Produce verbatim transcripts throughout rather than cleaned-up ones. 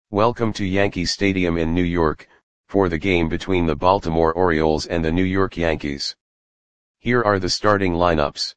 Welcome to Yankee Stadium in New York, for the game between the Baltimore Orioles and the New York Yankees. Here are the starting lineups.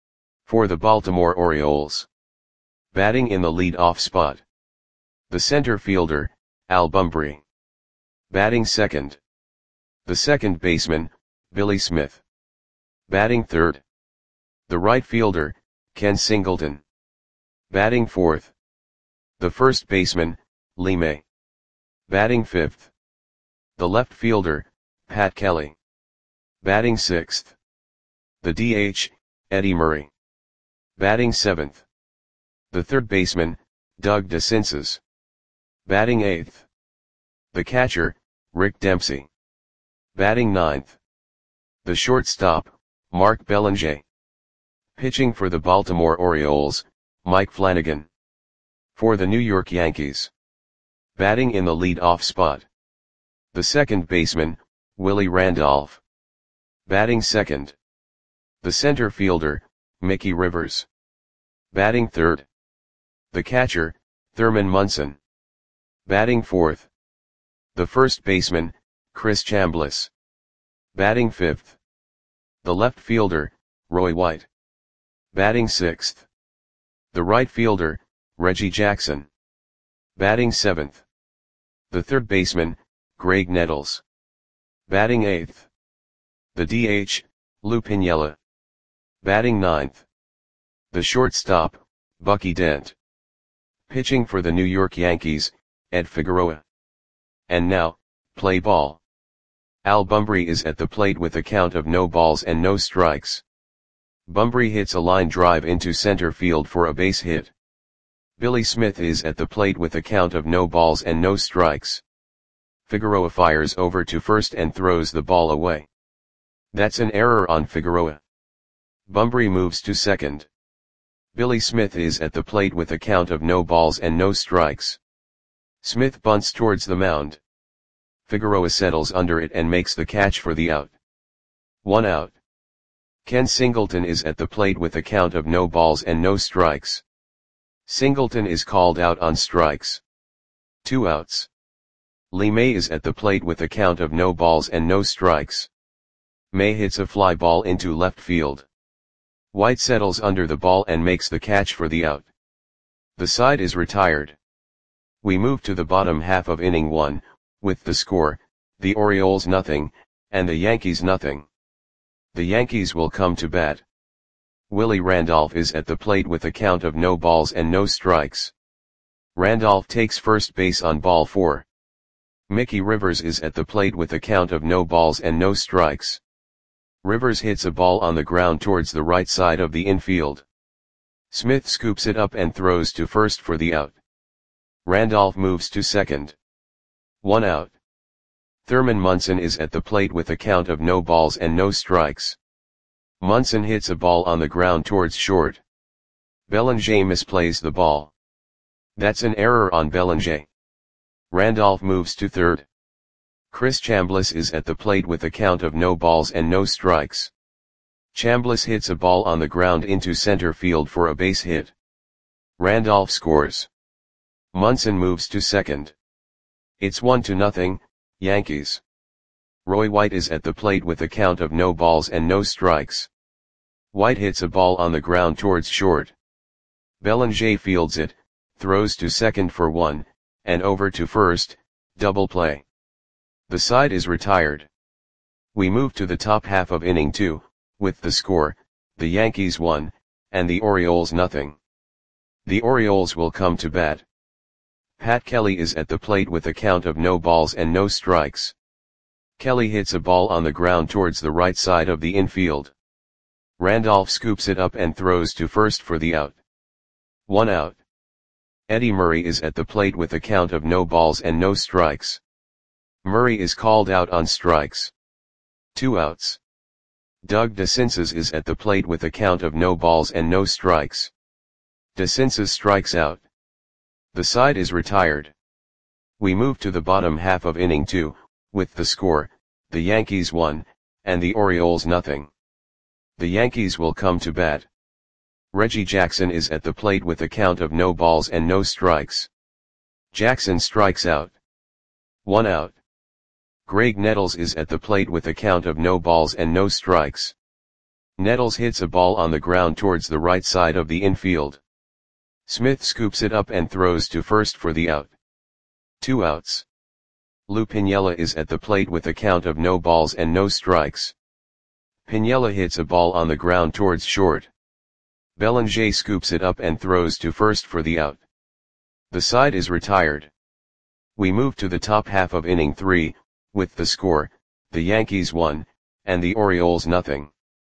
For the Baltimore Orioles. Batting in the lead-off spot. The center fielder, Al Bumbry. Batting second. The second baseman, Billy Smith. Batting third. The right fielder, Ken Singleton. Batting fourth. The first baseman, Lee May. Batting fifth. The left fielder, Pat Kelly. Batting sixth. The D H, Eddie Murray. Batting seventh. The third baseman, Doug DeCinces. Batting eighth. The catcher, Rick Dempsey. Batting ninth. The shortstop, Mark Belanger. Pitching for the Baltimore Orioles, Mike Flanagan. For the New York Yankees. Batting in the lead-off spot. The second baseman, Willie Randolph. Batting second. The center fielder, Mickey Rivers. Batting third. The catcher, Thurman Munson. Batting fourth. The first baseman, Chris Chambliss. Batting fifth. The left fielder, Roy White. Batting sixth. The right fielder, Reggie Jackson. Batting seventh. The third baseman, Greg Nettles. Batting eighth. The D H, Lou Piniella. Batting ninth. The shortstop, Bucky Dent. Pitching for the New York Yankees, Ed Figueroa. And now, play ball. Al Bumbry is at the plate with a count of no balls and no strikes. Bumbry hits a line drive into center field for a base hit. Billy Smith is at the plate with a count of no balls and no strikes. Figueroa fires over to first and throws the ball away. That's an error on Figueroa. Bumbry moves to second. Billy Smith is at the plate with a count of no balls and no strikes. Smith bunts towards the mound. Figueroa settles under it and makes the catch for the out. One out. Ken Singleton is at the plate with a count of no balls and no strikes. Singleton is called out on strikes. Two outs. Lee May is at the plate with a count of no balls and no strikes. May hits a fly ball into left field. White settles under the ball and makes the catch for the out. The side is retired. We move to the bottom half of inning one, with the score, the Orioles nothing, and the Yankees nothing. The Yankees will come to bat. Willie Randolph is at the plate with a count of no balls and no strikes. Randolph takes first base on ball four. Mickey Rivers is at the plate with a count of no balls and no strikes. Rivers hits a ball on the ground towards the right side of the infield. Smith scoops it up and throws to first for the out. Randolph moves to second. One out. Thurman Munson is at the plate with a count of no balls and no strikes. Munson hits a ball on the ground towards short. Belanger misplays the ball. That's an error on Belanger. Randolph moves to third. Chris Chambliss is at the plate with a count of no balls and no strikes. Chambliss hits a ball on the ground into center field for a base hit. Randolph scores. Munson moves to second. It's one to nothing, Yankees. Roy White is at the plate with a count of no balls and no strikes. White hits a ball on the ground towards short. Belanger fields it, throws to second for one, and over to first, double play. The side is retired. We move to the top half of inning two, with the score, the Yankees one, and the Orioles nothing. The Orioles will come to bat. Pat Kelly is at the plate with a count of no balls and no strikes. Kelly hits a ball on the ground towards the right side of the infield. Randolph scoops it up and throws to first for the out. One out. Eddie Murray is at the plate with a count of no balls and no strikes. Murray is called out on strikes. Two outs. Doug DeCinces is at the plate with a count of no balls and no strikes. DeCinces strikes out. The side is retired. We move to the bottom half of inning two, with the score, the Yankees one, and the Orioles nothing. The Yankees will come to bat. Reggie Jackson is at the plate with a count of no balls and no strikes. Jackson strikes out. One out. Greg Nettles is at the plate with a count of no balls and no strikes. Nettles hits a ball on the ground towards the right side of the infield. Smith scoops it up and throws to first for the out. Two outs. Lou Piniella is at the plate with a count of no balls and no strikes. Piniella hits a ball on the ground towards short. Belanger scoops it up and throws to first for the out. The side is retired. We move to the top half of inning three, with the score, the Yankees one, and the Orioles nothing.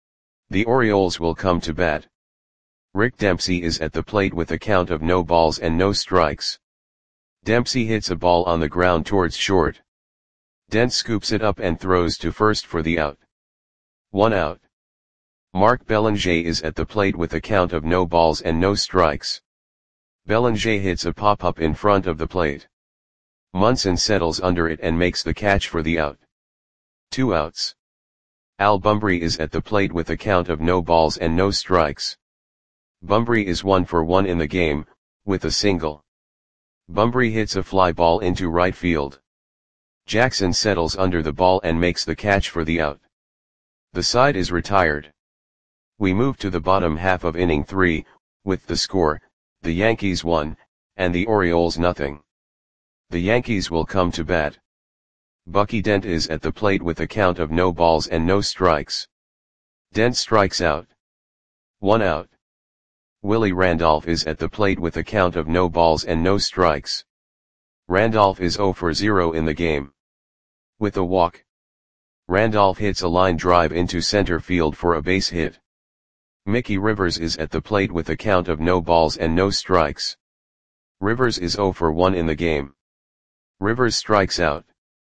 The Orioles will come to bat. Rick Dempsey is at the plate with a count of no balls and no strikes. Dempsey hits a ball on the ground towards short. Dent scoops it up and throws to first for the out. One out. Mark Belanger is at the plate with a count of no balls and no strikes. Belanger hits a pop-up in front of the plate. Munson settles under it and makes the catch for the out. Two outs. Al Bumbry is at the plate with a count of no balls and no strikes. Bumbry is one for one in the game, with a single. Bumbry hits a fly ball into right field. Jackson settles under the ball and makes the catch for the out. The side is retired. We move to the bottom half of inning three, with the score, the Yankees one, and the Orioles nothing. The Yankees will come to bat. Bucky Dent is at the plate with a count of no balls and no strikes. Dent strikes out. One out. Willie Randolph is at the plate with a count of no balls and no strikes. Randolph is zero for zero in the game. With a walk. Randolph hits a line drive into center field for a base hit. Mickey Rivers is at the plate with a count of no balls and no strikes. Rivers is zero for one in the game. Rivers strikes out.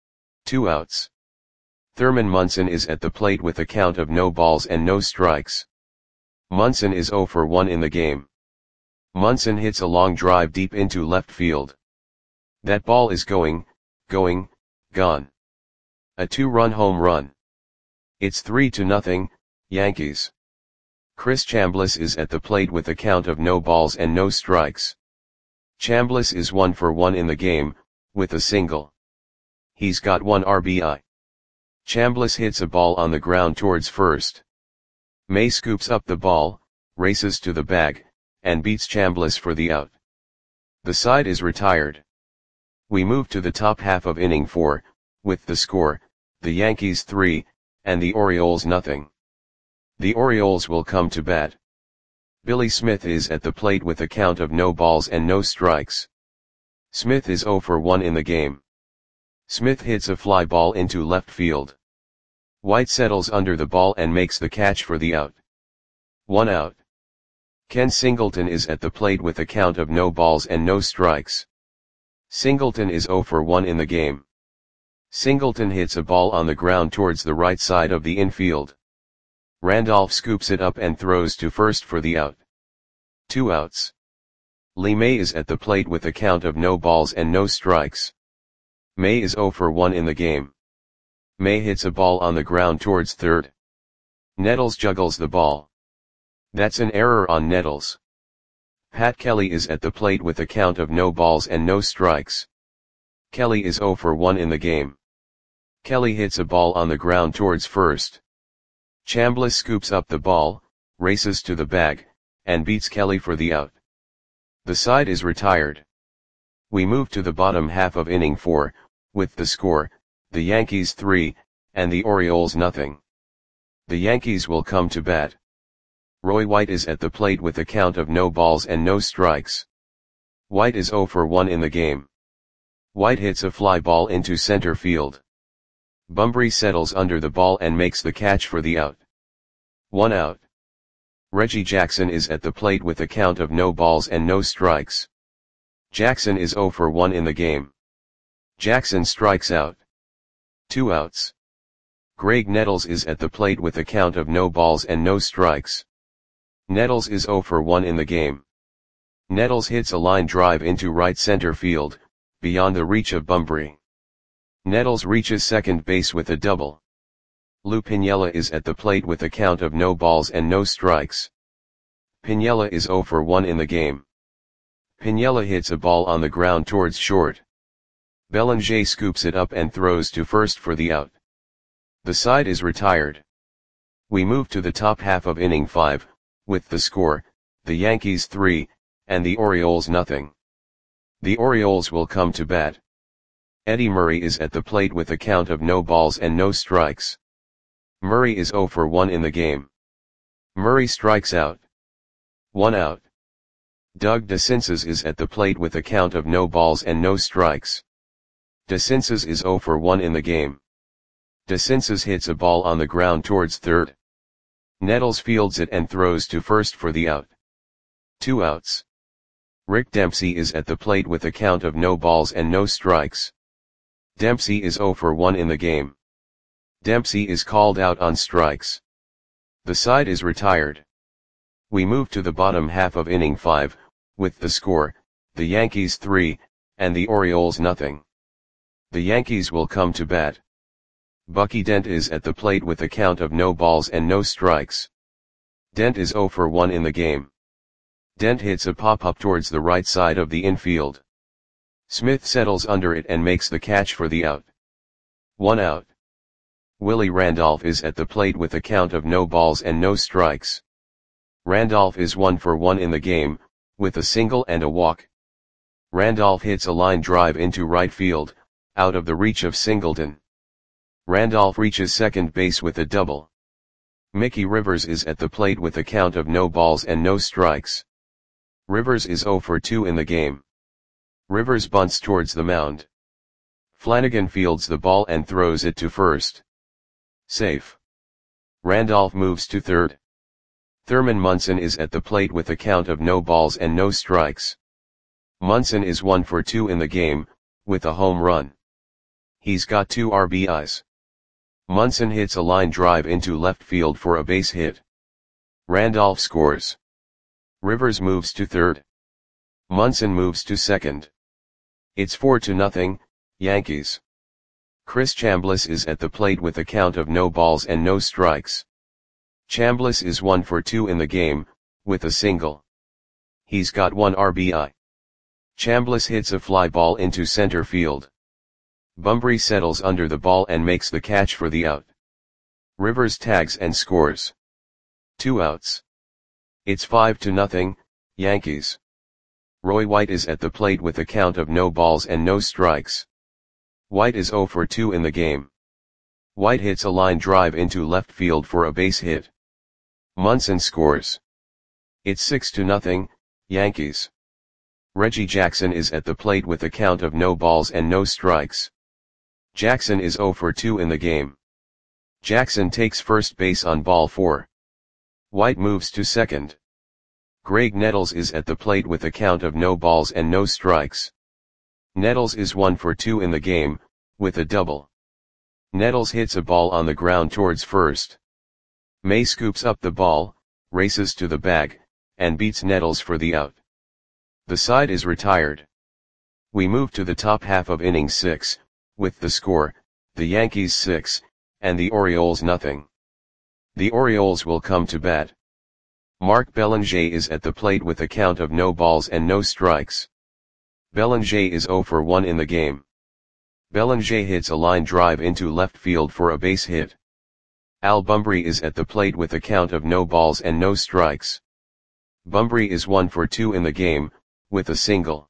Two outs. Thurman Munson is at the plate with a count of no balls and no strikes. Munson is zero for one in the game. Munson hits a long drive deep into left field. That ball is going, going, gone. A two-run home run. It's three to nothing, Yankees. Chris Chambliss is at the plate with a count of no balls and no strikes. Chambliss is one for one in the game, with a single. He's got one R B I. Chambliss hits a ball on the ground towards first. May scoops up the ball, races to the bag, and beats Chambliss for the out. The side is retired. We move to the top half of inning four, with the score, the Yankees three, and the Orioles nothing. The Orioles will come to bat. Billy Smith is at the plate with a count of no balls and no strikes. Smith is zero for one in the game. Smith hits a fly ball into left field. White settles under the ball and makes the catch for the out. One out. Ken Singleton is at the plate with a count of no balls and no strikes. Singleton is zero for one in the game. Singleton hits a ball on the ground towards the right side of the infield. Randolph scoops it up and throws to first for the out. Two outs. Lee May is at the plate with a count of no balls and no strikes. May is zero for one in the game. May hits a ball on the ground towards third. Nettles juggles the ball. That's an error on Nettles. Pat Kelly is at the plate with a count of no balls and no strikes. Kelly is zero for one in the game. Kelly hits a ball on the ground towards first. Chambliss scoops up the ball, races to the bag, and beats Kelly for the out. The side is retired. We move to the bottom half of inning four, with the score, the Yankees three, and the Orioles nothing. The Yankees will come to bat. Roy White is at the plate with a count of no balls and no strikes. White is zero for one in the game. White hits a fly ball into center field. Bumbry settles under the ball and makes the catch for the out. One out. Reggie Jackson is at the plate with a count of no balls and no strikes. Jackson is zero for one in the game. Jackson strikes out. Two outs. Greg Nettles is at the plate with a count of no balls and no strikes. Nettles is zero for one in the game. Nettles hits a line drive into right center field, beyond the reach of Bumbry. Nettles reaches second base with a double. Lou Piniella is at the plate with a count of no balls and no strikes. Piniella is zero for one in the game. Piniella hits a ball on the ground towards short. Belanger scoops it up and throws to first for the out. The side is retired. We move to the top half of inning five, with the score, the Yankees three, and the Orioles nothing. The Orioles will come to bat. Eddie Murray is at the plate with a count of no balls and no strikes. Murray is oh for one in the game. Murray strikes out. One out. Doug DeCinces is at the plate with a count of no balls and no strikes. DeCinces is oh for one in the game. DeCinces hits a ball on the ground towards third. Nettles fields it and throws to first for the out. Two outs. Rick Dempsey is at the plate with a count of no balls and no strikes. Dempsey is oh for one in the game. Dempsey is called out on strikes. The side is retired. We move to the bottom half of inning five, with the score, the Yankees three, and the Orioles nothing. The Yankees will come to bat. Bucky Dent is at the plate with a count of no balls and no strikes. Dent is oh for one in the game. Dent hits a pop-up towards the right side of the infield. Smith settles under it and makes the catch for the out. One out. Willie Randolph is at the plate with a count of no balls and no strikes. Randolph is one for one in the game, with a single and a walk. Randolph hits a line drive into right field, out of the reach of Singleton. Randolph reaches second base with a double. Mickey Rivers is at the plate with a count of no balls and no strikes. Rivers is oh for two in the game. Rivers bunts towards the mound. Flanagan fields the ball and throws it to first. Safe. Randolph moves to third. Thurman Munson is at the plate with a count of no balls and no strikes. Munson is one for two in the game, with a home run. He's got two R B Is. Munson hits a line drive into left field for a base hit. Randolph scores. Rivers moves to third. Munson moves to second. It's four to nothing, Yankees. Chris Chambliss is at the plate with a count of no balls and no strikes. Chambliss is one for two in the game, with a single. He's got one R B I. Chambliss hits a fly ball into center field. Bumbry settles under the ball and makes the catch for the out. Rivers tags and scores. Two outs. It's five to nothing, Yankees. Roy White is at the plate with a count of no balls and no strikes. White is oh for two in the game. White hits a line drive into left field for a base hit. Munson scores. It's six to nothing, Yankees. Reggie Jackson is at the plate with a count of no balls and no strikes. Jackson is oh for two in the game. Jackson takes first base on ball four. White moves to second. Greg Nettles is at the plate with a count of no balls and no strikes. Nettles is one for two in the game, with a double. Nettles hits a ball on the ground towards first. May scoops up the ball, races to the bag, and beats Nettles for the out. The side is retired. We move to the top half of inning six, with the score, the Yankees six, and the Orioles nothing. The Orioles will come to bat. Mark Belanger is at the plate with a count of no balls and no strikes. Belanger is oh for one in the game. Belanger hits a line drive into left field for a base hit. Al Bumbry is at the plate with a count of no balls and no strikes. Bumbry is one for two in the game, with a single.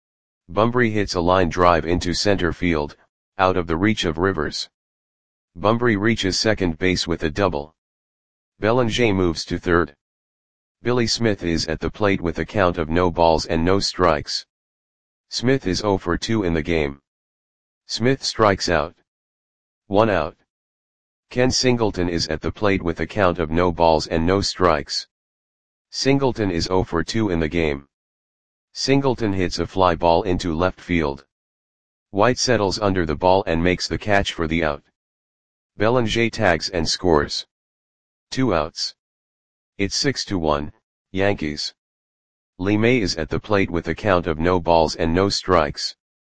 Bumbry hits a line drive into center field, out of the reach of Rivers. Bumbry reaches second base with a double. Belanger moves to third. Billy Smith is at the plate with a count of no balls and no strikes. Smith is oh for two in the game. Smith strikes out. One out. Ken Singleton is at the plate with a count of no balls and no strikes. Singleton is oh for two in the game. Singleton hits a fly ball into left field. White settles under the ball and makes the catch for the out. Belanger tags and scores. Two outs. It's six to one, Yankees. Lee May is at the plate with a count of no balls and no strikes.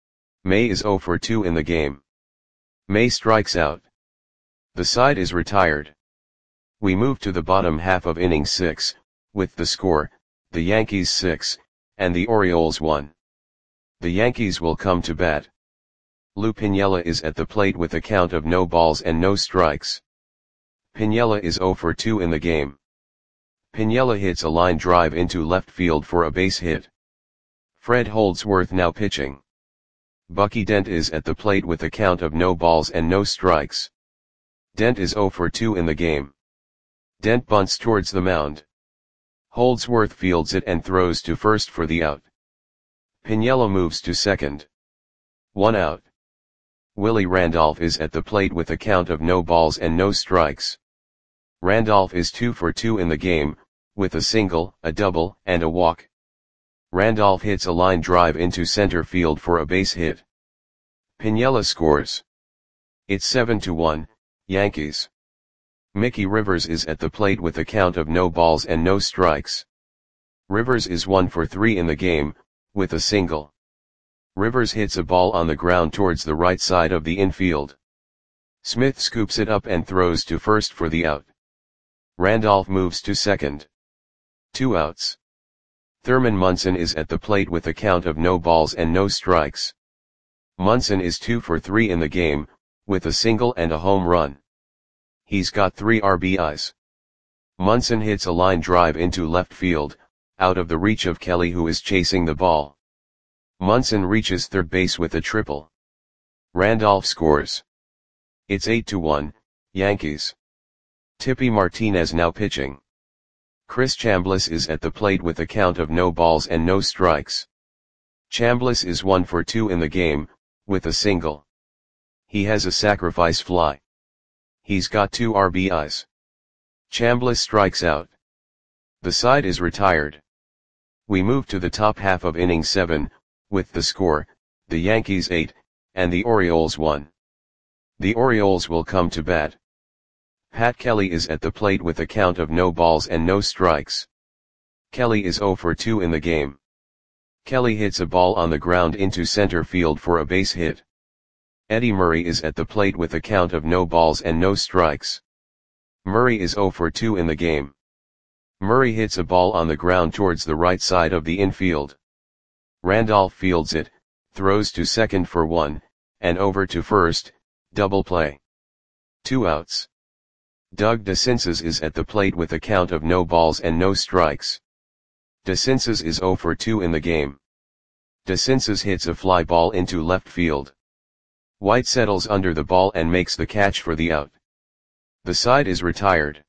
May is oh for two in the game. May strikes out. The side is retired. We move to the bottom half of inning six, with the score, the Yankees six, and the Orioles one. The Yankees will come to bat. Lou Piniella is at the plate with a count of no balls and no strikes. Piniella is oh for two in the game. Piniella hits a line drive into left field for a base hit. Fred Holdsworth now pitching. Bucky Dent is at the plate with a count of no balls and no strikes. Dent is oh for two in the game. Dent bunts towards the mound. Holdsworth fields it and throws to first for the out. Piniella moves to second. One out. Willie Randolph is at the plate with a count of no balls and no strikes. Randolph is two for two in the game, with a single, a double, and a walk. Randolph hits a line drive into center field for a base hit. Piniella scores. It's seven to one, Yankees. Mickey Rivers is at the plate with a count of no balls and no strikes. Rivers is one for three in the game, with a single. Rivers hits a ball on the ground towards the right side of the infield. Smith scoops it up and throws to first for the out. Randolph moves to second. Two outs. Thurman Munson is at the plate with a count of no balls and no strikes. Munson is two for three in the game, with a single and a home run. He's got three R B Is. Munson hits a line drive into left field, out of the reach of Kelly, who is chasing the ball. Munson reaches third base with a triple. Randolph scores. It's eight to one, Yankees. Tippy Martinez now pitching. Chris Chambliss is at the plate with a count of no balls and no strikes. Chambliss is one for two in the game, with a single. He has a sacrifice fly. He's got two R B Is. Chambliss strikes out. The side is retired. We move to the top half of inning seven, with the score, the Yankees eight, and the Orioles one. The Orioles will come to bat. Pat Kelly is at the plate with a count of no balls and no strikes. Kelly is oh for two in the game. Kelly hits a ball on the ground into center field for a base hit. Eddie Murray is at the plate with a count of no balls and no strikes. Murray is oh for two in the game. Murray hits a ball on the ground towards the right side of the infield. Randolph fields it, throws to second for one, and over to first, double play. Two outs. Doug DeCinces is at the plate with a count of no balls and no strikes. DeCinces is oh for two in the game. DeCinces hits a fly ball into left field. White settles under the ball and makes the catch for the out. The side is retired.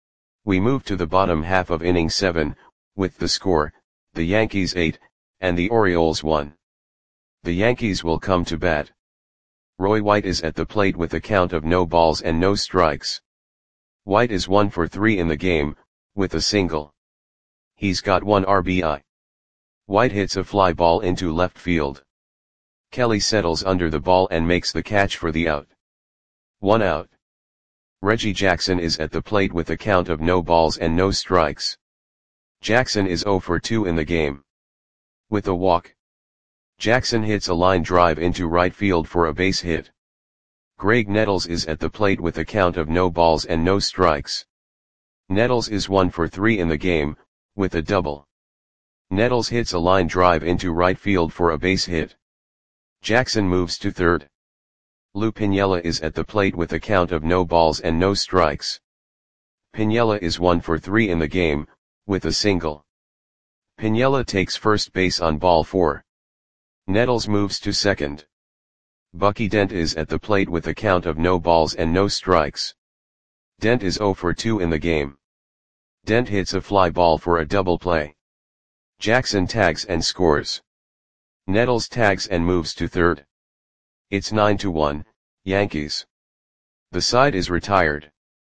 We move to the bottom half of inning seven, with the score, the Yankees eight, and the Orioles one. The Yankees will come to bat. Roy White is at the plate with a count of no balls and no strikes. White is one for three in the game, with a single. He's got one R B I. White hits a fly ball into left field. Kelly settles under the ball and makes the catch for the out. One out. Reggie Jackson is at the plate with a count of no balls and no strikes. Jackson is oh for two in the game. With a walk. Jackson hits a line drive into right field for a base hit. Greg Nettles is at the plate with a count of no balls and no strikes. Nettles is one for three in the game, with a double. Nettles hits a line drive into right field for a base hit. Jackson moves to third. Lou Piniella is at the plate with a count of no balls and no strikes. Piniella is one for three in the game, with a single. Piniella takes first base on ball four. Nettles moves to second. Bucky Dent is at the plate with a count of no balls and no strikes. Dent is oh for two in the game. Dent hits a fly ball for a double play. Jackson tags and scores. Nettles tags and moves to third. It's nine to one, Yankees. The side is retired.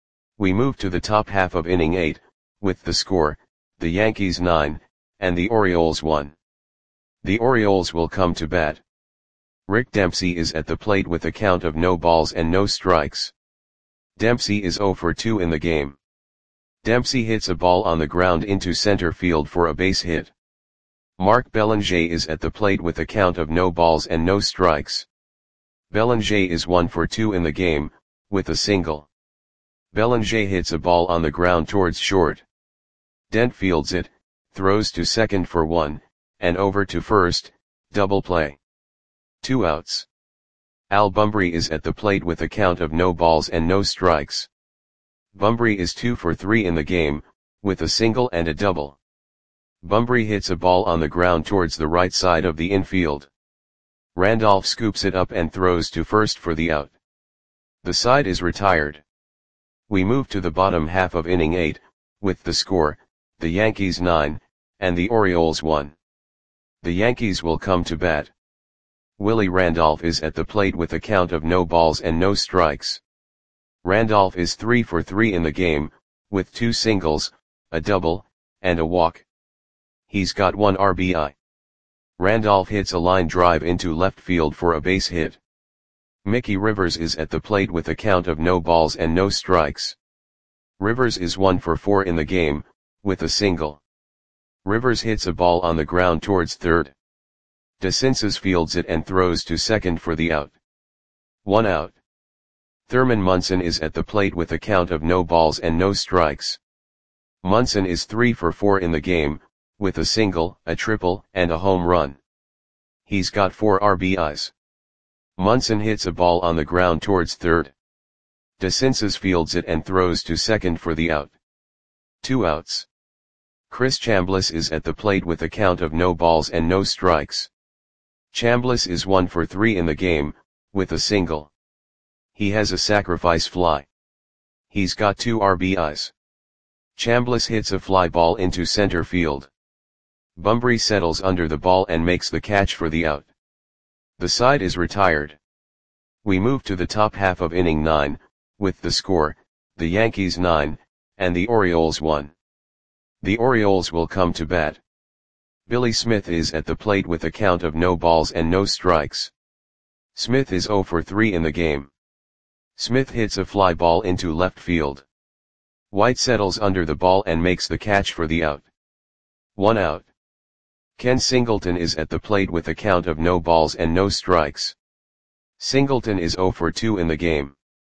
We move to the top half of inning eight, with the score, the Yankees nine, and the Orioles one. The Orioles will come to bat. Rick Dempsey is at the plate with a count of no balls and no strikes. Dempsey is oh for two in the game. Dempsey hits a ball on the ground into center field for a base hit. Mark Belanger is at the plate with a count of no balls and no strikes. Belanger is one for two in the game, with a single. Belanger hits a ball on the ground towards short. Dent fields it, throws to second for one, and over to first, double play. Two outs. Al Bumbry is at the plate with a count of no balls and no strikes. Bumbry is two for three in the game, with a single and a double. Bumbry hits a ball on the ground towards the right side of the infield. Randolph scoops it up and throws to first for the out. The side is retired. We move to the bottom half of inning eight, with the score, the Yankees nine, and the Orioles one. The Yankees will come to bat. Willie Randolph is at the plate with a count of no balls and no strikes. Randolph is three for three in the game, with two singles, a double, and a walk. He's got one R B I. Randolph hits a line drive into left field for a base hit. Mickey Rivers is at the plate with a count of no balls and no strikes. Rivers is one for four in the game, with a single. Rivers hits a ball on the ground towards third. DeCinces fields it and throws to second for the out. One out. Thurman Munson is at the plate with a count of no balls and no strikes. Munson is three for four in the game, with a single, a triple, and a home run. He's got four R B Is. Munson hits a ball on the ground towards third. DeCinces fields it and throws to second for the out. Two outs. Chris Chambliss is at the plate with a count of no balls and no strikes. Chambliss is one for three in the game, with a single. He has a sacrifice fly. He's got two R B Is. Chambliss hits a fly ball into center field. Bumbry settles under the ball and makes the catch for the out. The side is retired. We move to the top half of inning nine, with the score, the Yankees nine, and the Orioles one. The Orioles will come to bat. Billy Smith is at the plate with a count of no balls and no strikes. Smith is zero for three in the game. Smith hits a fly ball into left field. White settles under the ball and makes the catch for the out. One out. Ken Singleton is at the plate with a count of no balls and no strikes. Singleton is zero for two in the game.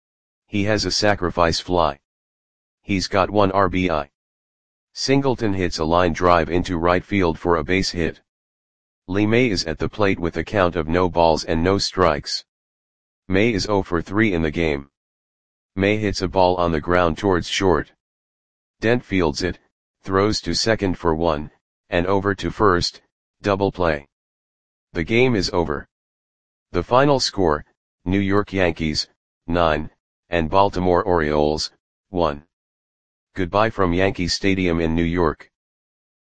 He has a sacrifice fly. He's got one R B I. Singleton hits a line drive into right field for a base hit. Lee May is at the plate with a count of no balls and no strikes. May is zero for three in the game. May hits a ball on the ground towards short. Dent fields it, throws to second for one, and over to first, double play. The game is over. The final score, New York Yankees, nine, and Baltimore Orioles, one. Goodbye from Yankee Stadium in New York.